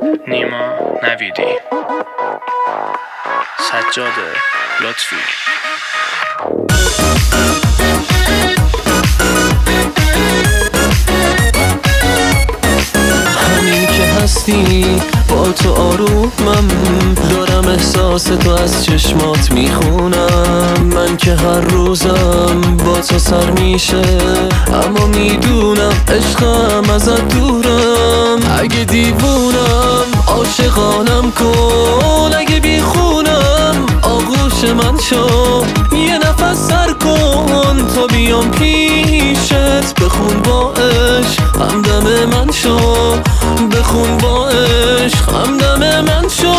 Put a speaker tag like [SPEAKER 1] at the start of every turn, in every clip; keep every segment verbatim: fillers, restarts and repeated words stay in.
[SPEAKER 1] نیما نویدی، سجاد لطفی.
[SPEAKER 2] همین که هستی با تو آرومم، دارم احساس تو از چشمات میخونم. من که هر روزم با تو سر میشه، اما میدونم عشقم ازت دورم. اگه دیوونم عاشقانم کن، اگه بیخونم آغوش من شو. یه نفس سر کن تا بیام پیشت، بخون با عشق همدم من شو. بخون با عشق همدم من شو.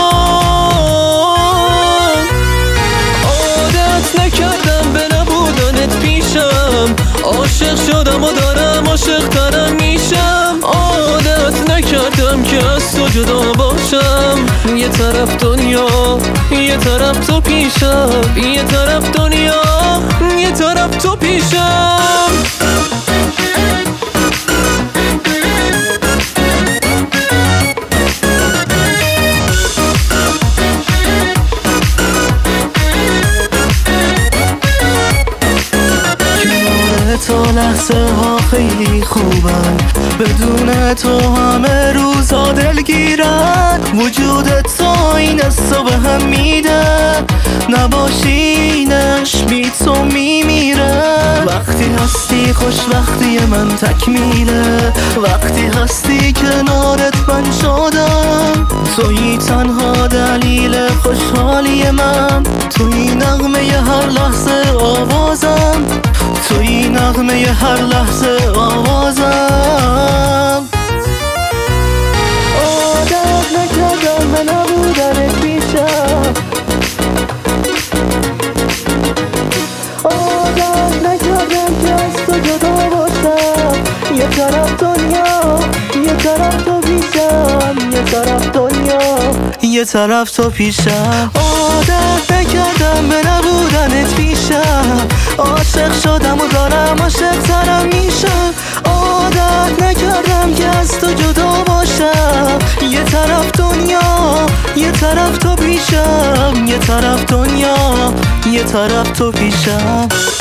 [SPEAKER 2] عادت نکردم به نبودنت پیشم، عاشق شدم و دارم عاشق ترم میشم. عادت نکردم که از تو جدا باشم، یه طرف دنیا یه طرف تو پیشم. یه طرف دنیا یه طرف تو پیشم. تو لحظه ها خیلی خوبن، بدون تو همه روزا دلگیرن. وجودت تا این حسا به هم میده، نباشینش بی تو میمیره. وقتی هستی خوشبختی من تکمیله، وقتی هستی کنارت من شدم. تویی تنها دلیل خوشحالی من، تویی نغمه ی هر لحظه آوازم. تویی نغمه ی هر لحظه آوازم. عادت نکردم به نبودنت پیشم، عادت نکردم که از تو جدا باشم. یه طرف دنیا یه طرف تو پیشم. یه طرف دنیا یه طرف تو پیشم. عادت نکردم به نبودنت پیشم، عاشق شدم و دارم عاشق ترم میشم. عادت نکردم که از تو جدا باشم، یه طرف دنیا یه طرف تو پیشم. یه طرف دنیا یه طرف تو پیشم.